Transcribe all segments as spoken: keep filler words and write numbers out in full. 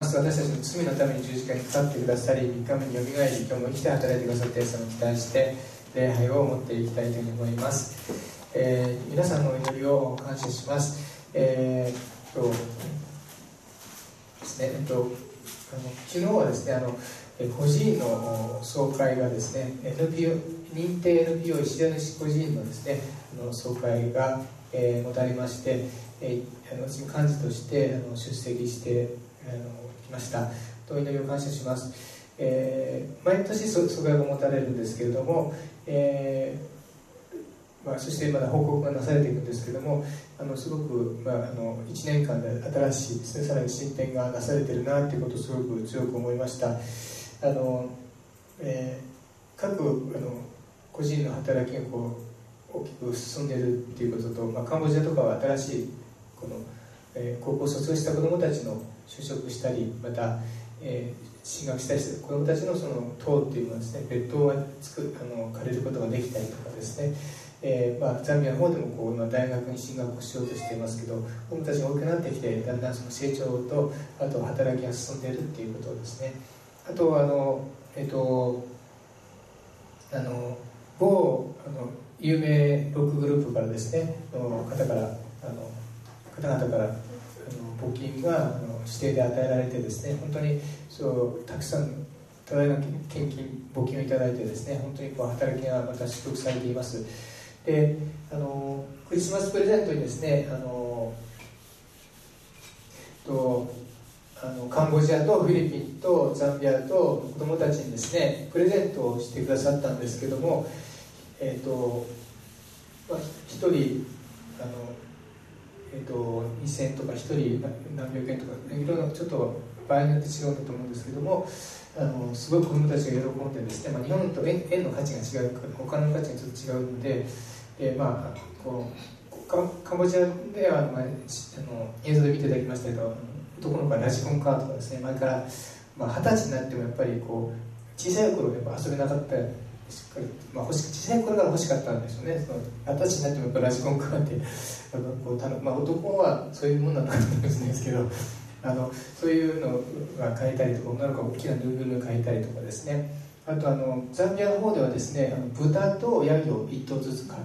ます私たちの罪のために十字架にかかってくださり、みっかめによみがえり、今日も生きて働いてくださったイエス様に期待して礼拝を持っていきたいというふうに思います。えー、皆さんのお祈りを感謝します。えー、っとですね、えっと、あの昨日はですね、あの個人の総会がですね、エヌピーオー 認定 エヌピーオー 石田主個人のですね、あの総会が、えー、持たれまして、えー、あの私幹事としてあの出席してあのきました。お祈りを感謝します。えー、毎年総会が持たれるんですけれども、えーまあ、そしてまだ報告がなされていくんですけれども、あのすごく、まあ、あのいちねんかんで新しいですね、さらに進展がなされているなということをすごく強く思いました。あの、えー、各あの個人の働きがこう大きく進んでいるということと、まあ、カンボジアとかは新しいこの、えー、高校を卒業した子どもたちの就職したり、また、えー、進学したりする子どもたちのその党っていうのはですね、別当が作るあの借りることができたりとかですね、えーまあ、ザンビアの方でもこう今大学に進学しようとしていますけど、子どもたちが大きくなってきて、だんだんその成長とあと働きが進んでいるっていうことですね。あとあのえっ、ー、とあの某あの有名ロックグループからですね、の方からあの方々からあの募金があの指定で与えられてですね、本当にそうたくさん多大な献金募金をいただいてですね、本当にこう働きがまた祝福されています。で、あのクリスマスプレゼントにですね、あのとあのカンボジアとフィリピンとザンビアと子どもたちにですねプレゼントをしてくださったんですけども、えーとまあ、ひとりあの、えー、とにせんえんとかひとり何百円とかいろいろちょっと場合によって違うんだと思うんですけども、あのすごく子どもたちが喜んでですね、まあ、日本と 円, 円の価値が違うお金の価値がちょっと違うので、で、まあ、こう カ, カンボジアでは、まあ、あの映像で見ていただきましたけど、男の子はラジコンカーとかですね、前から、まあ、二十歳になってもやっぱりこう小さい頃やっぱ遊べなかったしっかり、まあ、欲し小さい頃から欲しかったんですよね。その二十歳になってもやっぱラジコンカーってあのこうたの、まあ、男はそういうもんなのかもしれないですけど、あのそういうのが買えたりとか、女の子は大きなぬいぐるみを買えたりとかですね、あとあのザンビアの方ではですね、あの豚とヤギをいっ頭ずつ買って、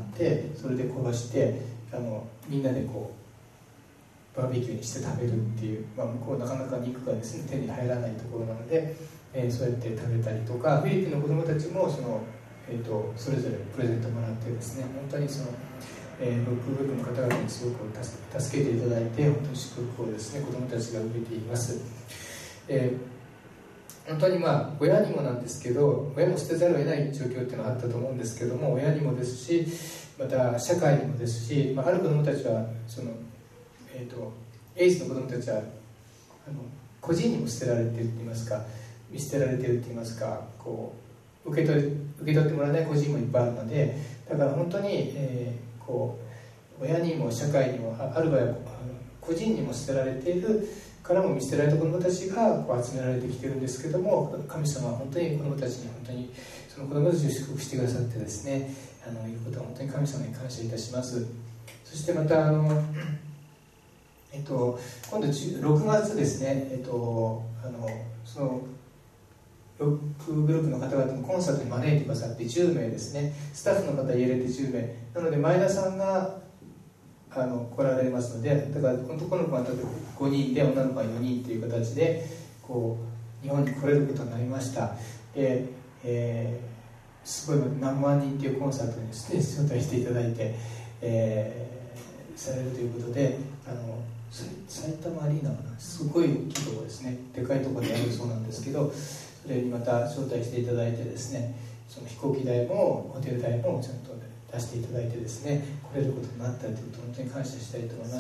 それで殺してあのみんなでこうバーベキューにして食べるっていう、まあ、向こうなかなか肉がですね手に入らないところなので、えー、そうやって食べたりとか、フィリピンの子どもたちもその、えー、とそれぞれプレゼントもらってですね、本当にその、えー、ロックグループの方々にすごく助 け, 助けていただいて、本当に祝福をですね子どもたちが受けています。えー、本当にまあ親にもなんですけど、親も捨てざるを得ない状況っていうのはあったと思うんですけども、親にもですし、また社会にもですし、まあ、ある子どもたちはそのえー、とエイズの子どもたちはあの個人にも捨てられていると言いますか、見捨てられていると言いますか、こう受け取り受け取ってもらえない個人もいっぱいあるので、だから本当に、えー、こう親にも社会にも、ある場合は個人にも捨てられているからも見捨てられた子どもたちがこう集められてきているんですけども、神様は本当に子どもたちに本当にその子どもたちを祝福してくださってですね、あのいうことは本当に神様に感謝いたします。そしてまたあのえっと、今度ろくがつですね、えっと、あのそのロックグループの方々のコンサートに招いてくださってじゅうめいですね、スタッフの方入れてじゅうめいなので、前田さんがあの来られますので、だから男の子が例えばごにんで女の子がよにんという形でこう日本に来れることになりました。で、えー、すごい何万人というコンサートにですね招待していただいて、えー、されるということで、あの埼玉アリーナかな、すごい大きいところですね、でかいところでやるそうなんですけど、それにまた招待していただいてですね、その飛行機代もホテル代もちゃんと出していただいてですね、来れることになったりということを本当に感謝したいと思います。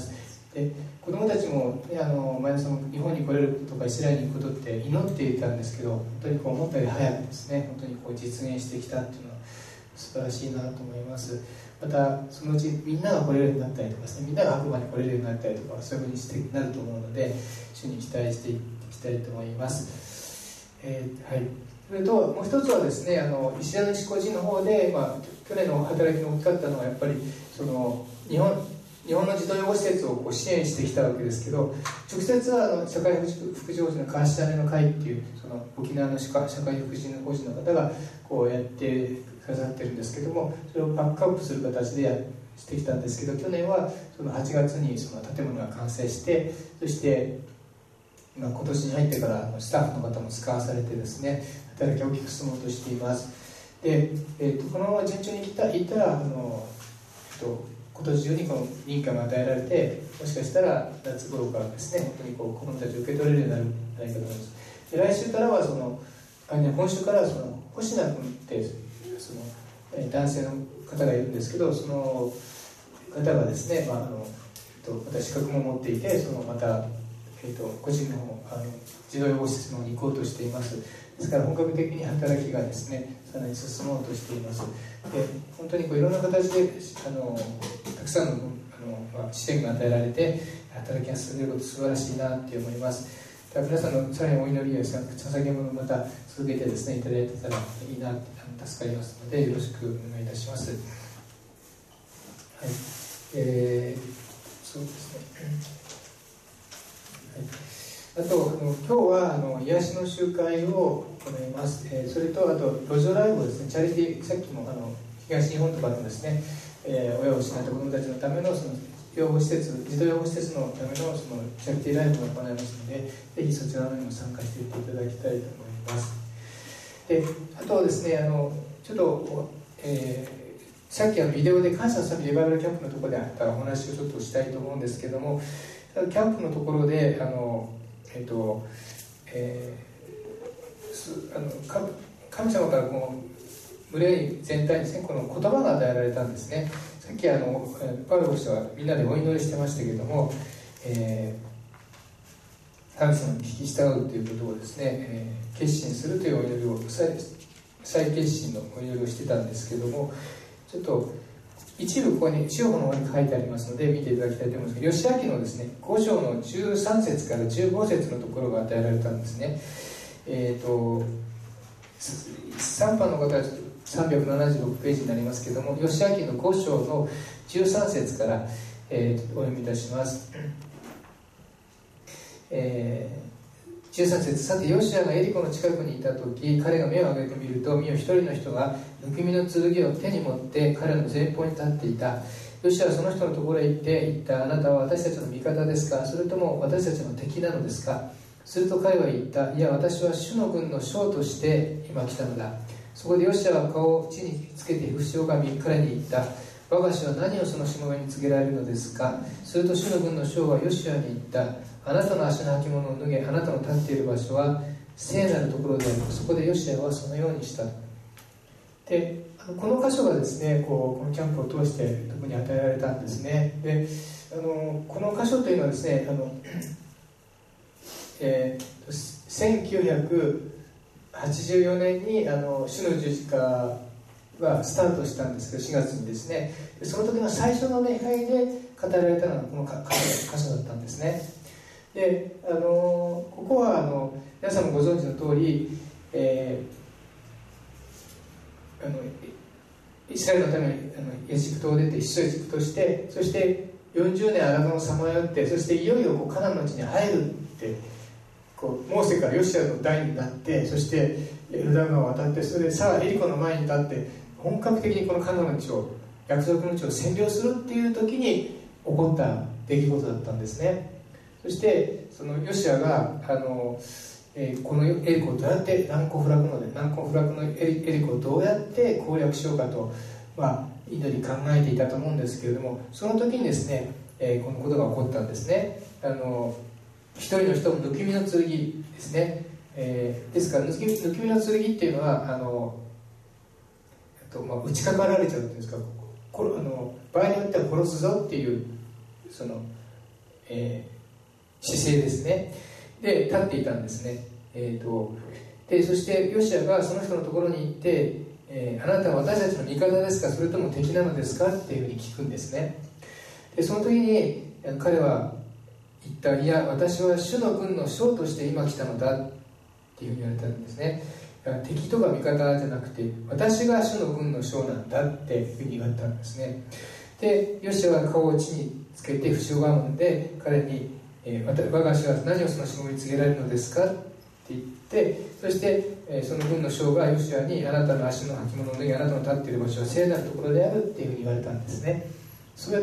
で、子どもたちも、ね、あの前田さんも日本に来れることとかイスラエルに行くことって祈っていたんですけど、本当にこう思ったより早くですね、本当にこう実現してきたっていうのは素晴らしいなと思います。またそのうちみんなが来れるようになったりとかですね、みんなが白馬に来れるようになったりとか、そういうふうにしてなると思うので、主に期待していきたいと思います。えー、はい。それともう一つはですね、あの石田主個人の方で、まあ、去年の働きが大きかったのはやっぱりその日本日本の児童養護施設をこう支援してきたわけですけど、直接はあの社会福祉法人の川下姉の会っていうその沖縄の社会福祉法人の方がこうやってくださってるんですけども、それをバックアップする形でやしてきたんですけど、去年はそのはちがつにその建物が完成して、そして今今年に入ってからスタッフの方も使わされてですね、働きを大きく進もうとしています。で、えー、とこのまま順調にいったいったらあの、えっと、今年中にこの認可が与えられて、もしかしたら夏頃からですね、本当にこう子どもたちを受け取れるようになるんじゃないかと思います。で、来週からはそのあ、ね、今週からはその星名君ってその、えー、男性の方がいるんですけど、その方がですね、まああのえっと、また資格も持っていて、そのまた、えっと、個人の方あの児童養護施設の方に行こうとしています。ですから本格的に働きがですね、さらに進もうとしています。で、本当にこういろんな形であのたくさんの、あの、まあ、支援が与えられて働きが進んでいること素晴らしいなって思います。だから皆さんのさらにお祈りや捧げ物をまた続けてですねいただいてたらいいな、助かりますのでよろしくお願いいたします。はい、えー、そうですね。はい、あとあの今日はあの癒しの集会を行います。えー、それとあと路上ライブをですね、チャリティー、さっきもあの東日本とかのですね、えー、親を失った子どもたちのためのその養護施設、児童養護施設のためのそのチャリティーライブを行いますので、ぜひそちらのにも参加していっていただきたいと思います。で、あとはですね、あのちょっと、えー、さっきあのビデオで感謝の賛美リバイバルキャンプのところであったお話をちょっとしたいと思うんですけども、キャンプのところであの、えっとえー、あの神様からこう群れ全体にですね、この言葉が与えられたんですね。さっきあのパウロ牧師はみんなでお祈りしてましたけれども、えー、神様に聞き従うということをですね、えー、決心するというお祈りを再、再決心のお祈りをしてたんですけども、ちょっと一部ここに中国の方に書いてありますので見ていただきたいと思いますけど、義明のですねご章のじゅうさん節からじゅうご節のところが与えられたんですね。えっ、ー、とさんばんの方はさんびゃくななじゅうろくページになりますけれども、義明のご章のじゅうさん節から、えー、お読みいたします。えー、じゅうさん節、さてヨシアがエリコの近くにいた時、彼が目を上げてみると、見よ一人の人が抜き身の剣を手に持って彼の前方に立っていた。ヨシアはその人のところへ行って言った。あなたは私たちの味方ですか、それとも私たちの敵なのですか。すると彼は言った。いや、私は主の軍の将として今来たのだ。そこでヨシアは顔を地につけて伏し拝み、彼に言った。我が主は何をそのしもべに告げられるのですか。すると主の軍の将はヨシアに言った。あなたの足の履物を脱げ、あなたの立っている場所は聖なるところである。そこでヨシアはそのようにした。で、あのこの箇所がですね、こうこのキャンプを通して特に与えられたんですね。で、あのこの箇所というのはですね、あの、えー、せんきゅうひゃくはちじゅうよねんにあの主の十字架がスタートしたんですけど、しがつにですね、その時の最初の礼拝で語られたのがこの箇所だったんですね。で、あのここはあの皆さんもご存知の通り、えー、あのイスラエルのためにあのエジプトを出て出エジプトして、そしてよんじゅうねん荒野をさまよって、そしていよいよこうカナンの地に入るってこうモーセからヨシアの代になって、そしてヨルダン川を渡って、それでさあエリコの前に立って本格的にこのカナンの地を、約束の地を占領するっていう時に起こった出来事だったんですね。そしてそのヨシアがあの、えー、このエリコをどうやって難攻不落ので難攻不落のエリ、エリコをどうやって攻略しようかと、まあ、祈り考えていたと思うんですけれども、その時にですね、えー、このことが起こったんですね。あの一人の人も抜き身の剣ですね、えー、ですから抜き抜き身の剣っていうのはあの、えっとまあ、打ちかかられちゃうっていうんですか、こあの場合によっては殺すぞっていうその、えー、姿勢ですね。で立っていたんですね。えー、とでそしてヨシアがその人のところに行って、えー、あなたは私たちの味方ですか、それとも敵なのですかっていうふうに聞くんですね。でその時に彼は言った。いや、私は主の軍の将として今来たのだっていうふうに言われたんですね。敵とか味方じゃなくて、私が主の軍の将なんだっていうふうに言われたんですね。 でヨシュアが顔を地につけて不祥がむんで彼に、えー、我が主は何をそのしもべに告げられるのですかって言って、そして、えー、その軍の将がヨシュアに、あなたの足の履物を脱ぎ、あなたの立っている場所は聖なるところであるっていうふうに言われたんですね。そうやって、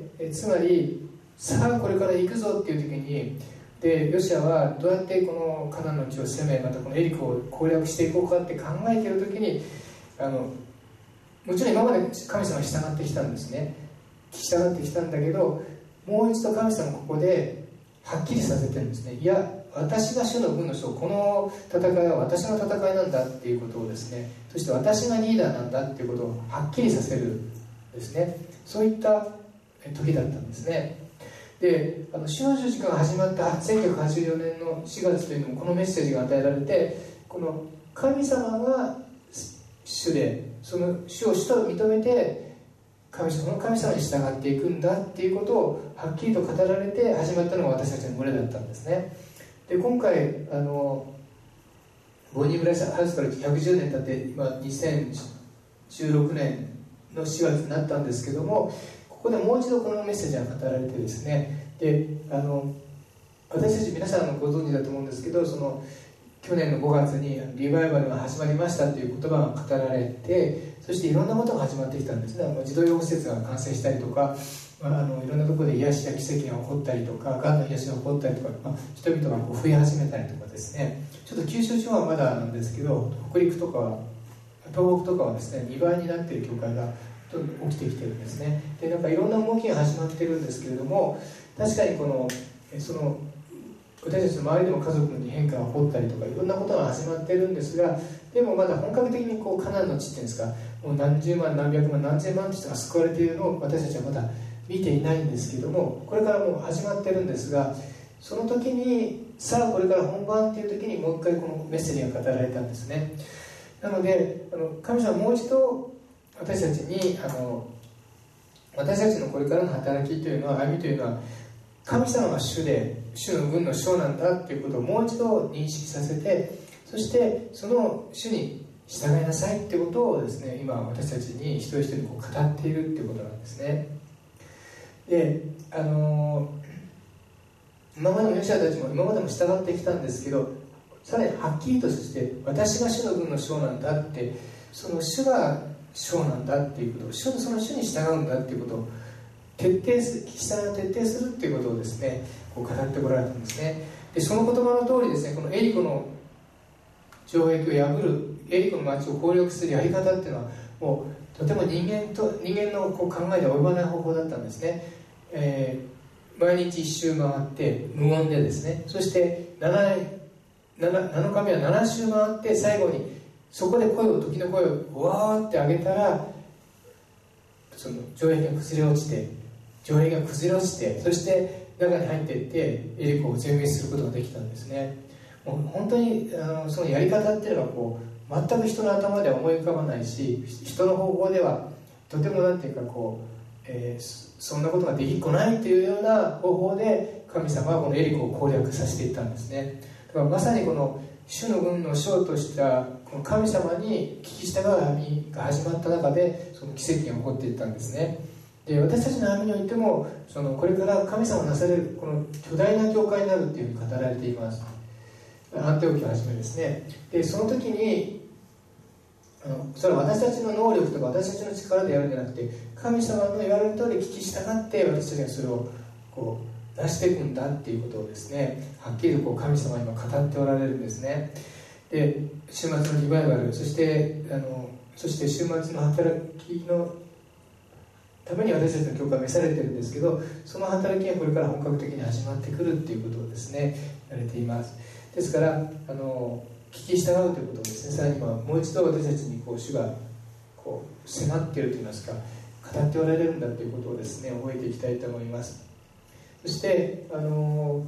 えー、つまりさあこれから行くぞっていう時に、でヨシュアはどうやってこのカナンの地を攻め、またこのエリコを攻略していこうかって考えている時に、あのもちろん今まで神様に従ってきたんですね。従ってきたんだけど、もう一度神様ここではっきりさせてるんですね。いや、私が主の軍の将、この戦いは私の戦いなんだっていうことをですね、そして私がリーダーなんだっていうことをはっきりさせるんですね。そういった時だったんですね。で、あの主の十字架が始まったせんきゅうひゃくはちじゅうよねんのしがつというのもこのメッセージが与えられて、この神様が主で、その主を主と認めて神様の神様に従っていくんだっていうことをはっきりと語られて始まったのが私たちの群れだったんですね。で今回あのボニー・ブライスハウスからひゃくじゅうねん経って今にせんじゅうろくねんのしがつになったんですけども、ここでもう一度このメッセージが語られてですね、であの私たち皆さんご存知だと思うんですけど、その去年のごがつにリバイバルが始まりましたという言葉が語られて、そしていろんなことが始まってきたんですね。児童養護施設が完成したりとか、まあ、あのいろんなところで癒しや奇跡が起こったりとか、がんの癒しが起こったりとか、まあ、人々がこう増え始めたりとかですね、ちょっと九州地方はまだなんですけど、北陸とかは東北とかはですねにばいになっている教会がどんどん起きてきてるんですね。でなんかいろんな動きが始まってるんですけれども、確かにこのその私たちの周りでも家族に変化が起こったりとかいろんなことが始まってるんですが、でもまだ本格的にこうカナンの地っていうんですか、もう何十万何百万何千万って人が救われているのを私たちはまだ見ていないんですけども、これからもう始まってるんですが、その時にさあこれから本番っていう時にもう一回このメッセージが語られたんですね。なのであの神様はもう一度私たちにあの私たちのこれからの働きというのは、歩みというのは、神様が主で主の軍の将なんだっていうことをもう一度認識させて、そしてその主に従いなさいってことをですね、今私たちに一人一人こう語っているっていうことなんですね。であのー、今までのヨシュアたちも今までも従ってきたんですけど、さらにはっきりとして私が主の軍の将なんだって、その主が将なんだっていうことを、主のその主に従うんだっていうことを徹底する、従いを徹底するっていうことをですね、こう語ってこられたんですね。でその言葉の通りですね、このエリコの城壁を破る、エリコの町を攻略するやり方っていうのはもうとても人間と人間のこう考えでは及ばない方法だったんですね。えー、毎日一周回って無言でですね、そして 7, 7, なのかめはなな周回って最後にそこで声を時の声をわーって上げたら、その城壁が崩れ落ちて城壁が崩れ落ちて、そして中に入っていってエリコを全滅することができたんですね。もう本当にあのそのやり方っていうのはこう全く人の頭では思い浮かばないし、人の方法ではとてもなんていうかこう、えー、そんなことができっこないというような方法で神様はこのエリコを攻略させていったんですね。だからまさにこの主の軍の将としたこの神様に聞き従う歩みが始まった中で、その奇跡が起こっていったんですね。で私たちの歩みにおいても、そのこれから神様がなされるこの巨大な教会になるというふうに語られています。アンテオキをはじめですね。でその時にあのそれは私たちの能力とか私たちの力でやるんじゃなくて、神様の言われる通り聞き従って私たちがそれをこう出していくんだっていうことをですね、はっきりとこう神様は今語っておられるんですね。で週末のリバイバル、そしてあのそして週末の働きのために私たちの教会は召されてるんですけど、その働きがこれから本格的に始まってくるっていうことをですねやれています。ですからあの聞き従うということをですね、さらに今もう一度私たちにこう主がこう迫っているといいますか、語っておられるんだということをですね覚えていきたいと思います。そしてあの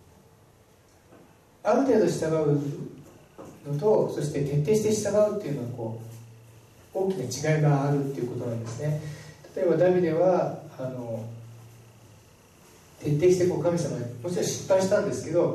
ある程度従うのと、そして徹底して従うっていうのはこう大きな違いがあるっていうことなんですね。例えばダビデはあの徹底してこう神様にもちろん失敗したんですけど、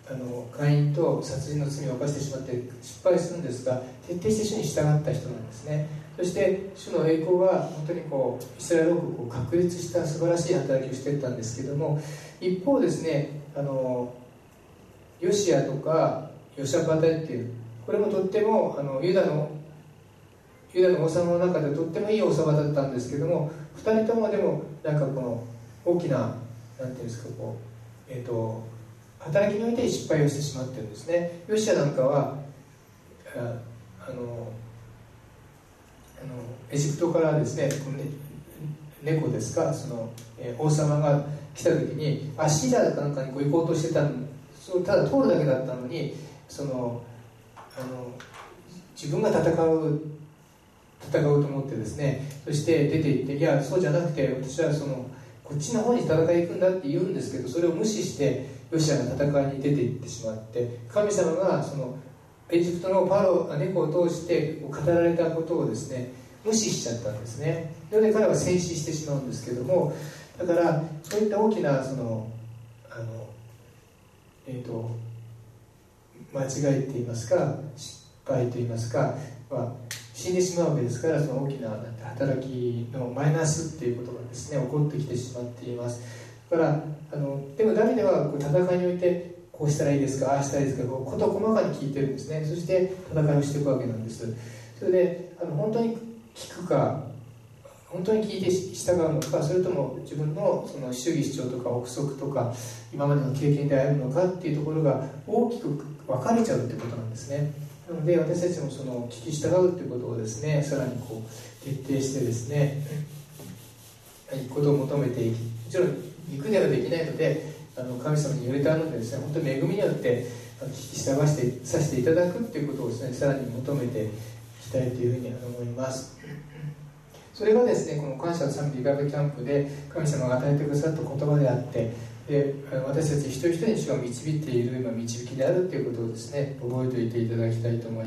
あの姦淫と殺人の罪を犯してしまって失敗するんですが、徹底して主に従った人なんですね。そして主の栄光は本当にこうイスラエル王国を確立した素晴らしい働きをしていったんですけども、一方ですね、あのヨシアとかヨシャパテっていう、これもとってもあのユダのユダの王様の中でとってもいい王様だったんですけども、ふたりともでもなんかこの大きななんていうんですか、こう、えー、と働きにおいて失敗をしてしまってるんですね。ヨシアなんかはああのあのエジプトからですね、このね猫ですか、その、えー、王様が来た時にアッシリアかなんかにこう行こうとしてたの、そうただ通るだけだったのに、そのあの自分が戦う戦うと思ってですね、そして出て行って、いやそうじゃなくて私はそのこっちの方に戦いに行くんだって言うんですけど、それを無視してヨシアが戦いに出て行ってしまって、神様がそのエジプトのパロ猫を通して語られたことをですね無視しちゃったんですね。なので彼は戦死してしまうんですけども、だからそういった大きなそのあのえーと間違いって言いますか失敗と言いますか、まあ、死んでしまうわけですから、その大きななんて働きのマイナスっていうことがですね起こってきてしまっています。だからあのでもダビデはこう戦いにおいてこうしたらいいですか、ああしたらいいですか、こう事細かに聞いてるんですね。そして戦いをしていくわけなんです。それであの本当に聞くか、本当に聞いて従うのか、それとも自分のその主義主張とか憶測とか今までの経験で歩むのかっていうところが大きく分かれちゃうってことなんですね。なので私たちもその聞き従うっていうことをですね、さらにこう徹底してですね行くことを求めていき、もちろん肉ではできないので、あの神様に言われたのでですね、本当に恵みによって聞き従わせてさせていただくっていうことをですね、さらに求めていきたいというふうに思います。それがですね、この感謝の賛美リバイバルキャンプで神様が与えてくださった言葉であって、で私たち一人一人に主が導いている今導きであるということをですね覚えておいていただきたいと思います。